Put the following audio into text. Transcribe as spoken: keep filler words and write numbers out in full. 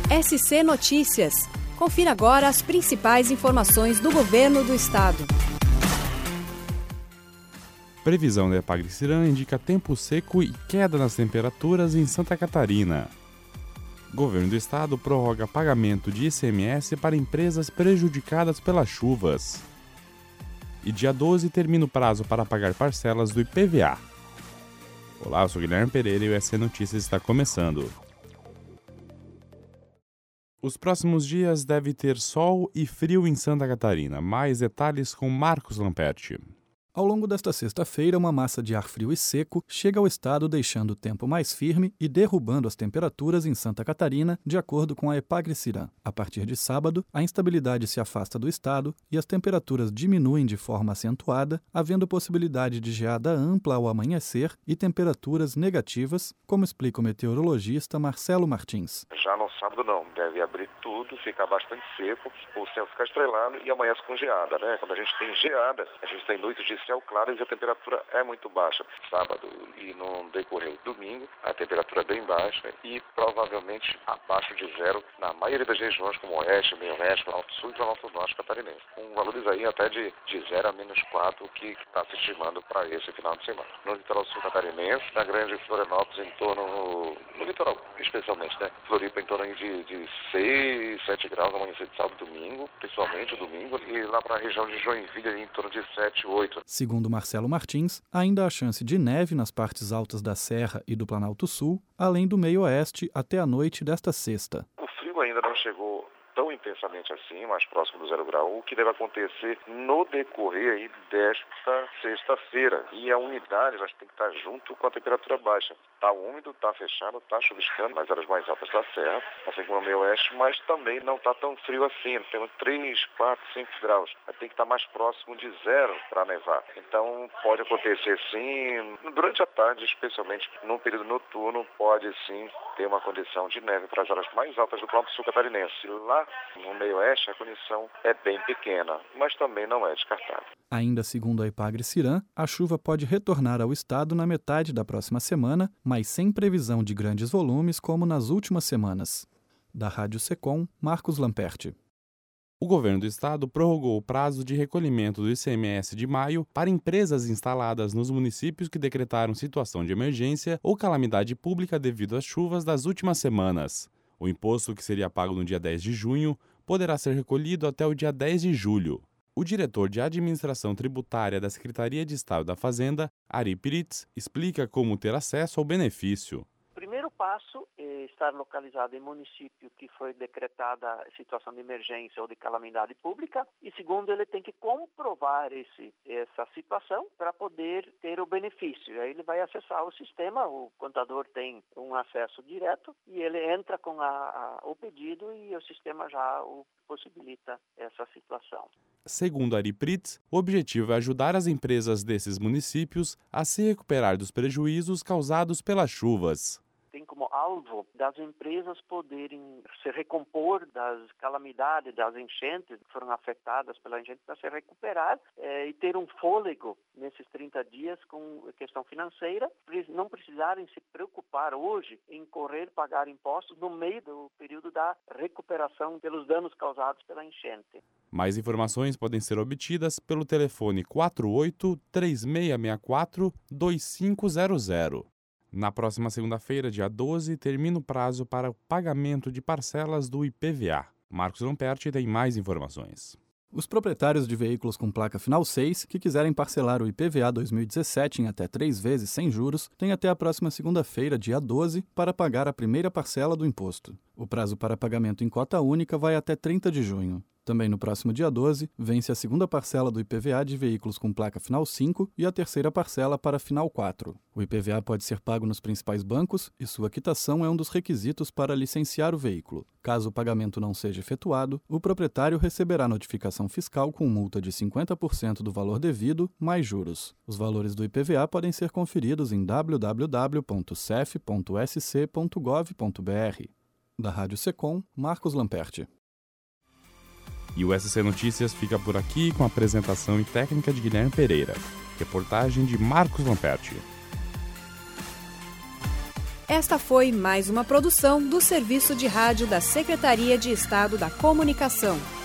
S C Notícias. Confira agora as principais informações do Governo do Estado. Previsão da Epagri-Ciran indica tempo seco e queda nas temperaturas em Santa Catarina. Governo do Estado prorroga pagamento de I C M S para empresas prejudicadas pelas chuvas. E dia doze termina o prazo para pagar parcelas do I P V A. Olá, eu sou Guilherme Pereira e o S C Notícias está começando. Os próximos dias devem ter sol e frio em Santa Catarina. Mais detalhes com Marcos Lamperti. Ao longo desta sexta-feira, uma massa de ar frio e seco chega ao estado, deixando o tempo mais firme e derrubando as temperaturas em Santa Catarina, de acordo com a Epagri-Ciran. A partir de sábado, a instabilidade se afasta do estado e as temperaturas diminuem de forma acentuada, havendo possibilidade de geada ampla ao amanhecer e temperaturas negativas, como explica o meteorologista Marcelo Martins. Já no sábado não, deve abrir tudo, ficar bastante seco, o céu ficar estrelado e amanhece com geada, né? Quando a gente tem geada, a gente tem noites de céu claro e a temperatura é muito baixa. Sábado e no decorrer do domingo, a temperatura é bem baixa e provavelmente abaixo de zero na maioria das regiões, como o oeste, meio oeste, alto sul e alto norte catarinense. Com valores aí até de, de zero a menos quatro, o que está se estimando para esse final de semana. No litoral sul catarinense, na grande Florianópolis, em torno, no, no litoral especialmente, né? Floripa em torno de, de seis, sete graus, amanhecer de sábado e domingo, principalmente o domingo, e lá para a região de Joinville, em torno de sete, oito. Segundo Marcelo Martins, ainda há chance de neve nas partes altas da Serra e do Planalto Sul, além do meio oeste até a noite desta sexta. O frio ainda não chegou tão intensamente assim, mais próximo do zero grau, o que deve acontecer no decorrer aí desta sexta-feira. E a umidade vai ter que estar junto com a temperatura baixa. Está úmido, está fechado, está chuviscando nas áreas mais altas da serra, assim como no meio oeste, mas também não está tão frio assim. Temos três, quatro, cinco graus. Vai ter que estar mais próximo de zero para nevar. Então pode acontecer sim, durante a tarde, especialmente no período noturno, pode sim ter uma condição de neve para as áreas mais altas do Planalto Sul catarinense. Lá no meio oeste a condição é bem pequena, mas também não é descartável. Ainda segundo a Epagri-Ciran, a chuva pode retornar ao estado na metade da próxima semana, mas sem previsão de grandes volumes como nas últimas semanas. Da Rádio Secom, Marcos Lamperti. O governo do estado prorrogou o prazo de recolhimento do I C M S de maio para empresas instaladas nos municípios que decretaram situação de emergência ou calamidade pública devido às chuvas das últimas semanas. O imposto, que seria pago no dia dez de junho, poderá ser recolhido até o dia dez de julho. O diretor de Administração Tributária da Secretaria de Estado da Fazenda, Ari Piritz, explica como ter acesso ao benefício. O primeiro passo é estar localizado em município que foi decretada situação de emergência ou de calamidade pública. E segundo, ele tem que comprovar esse, essa situação para poder ter o benefício. Aí ele vai acessar o sistema, o contador tem um acesso direto e ele entra com a, a, o pedido e o sistema já o possibilita essa situação. Segundo Ari Piritz, o objetivo é ajudar as empresas desses municípios a se recuperar dos prejuízos causados pelas chuvas. Tem como alvo das empresas poderem se recompor das calamidades, das enchentes que foram afetadas pela enchente, para se recuperar é, e ter um fôlego nesses trinta dias com questão financeira, não precisarem se preocupar hoje em correr, pagar impostos no meio do período da recuperação pelos danos causados pela enchente. Mais informações podem ser obtidas pelo telefone quatro oito, três seis seis quatro, dois cinco zero zero. Na próxima segunda-feira, dia doze, termina o prazo para o pagamento de parcelas do I P V A. Marcos Lamperti tem mais informações. Os proprietários de veículos com placa final seis que quiserem parcelar o I P V A dois mil e dezessete em até três vezes sem juros têm até a próxima segunda-feira, dia doze, para pagar a primeira parcela do imposto. O prazo para pagamento em cota única vai até trinta de junho. Também no próximo dia doze, vence a segunda parcela do I P V A de veículos com placa final cinco e a terceira parcela para final quatro. O I P V A pode ser pago nos principais bancos e sua quitação é um dos requisitos para licenciar o veículo. Caso o pagamento não seja efetuado, o proprietário receberá notificação fiscal com multa de cinquenta por cento do valor devido, mais juros. Os valores do I P V A podem ser conferidos em w w w ponto c e f ponto s c ponto gov ponto b r. Da Rádio Secom, Marcos Lamperti. E o S C Notícias fica por aqui com a apresentação e técnica de Guilherme Pereira. Reportagem de Marcos Lamperti. Esta foi mais uma produção do Serviço de Rádio da Secretaria de Estado da Comunicação.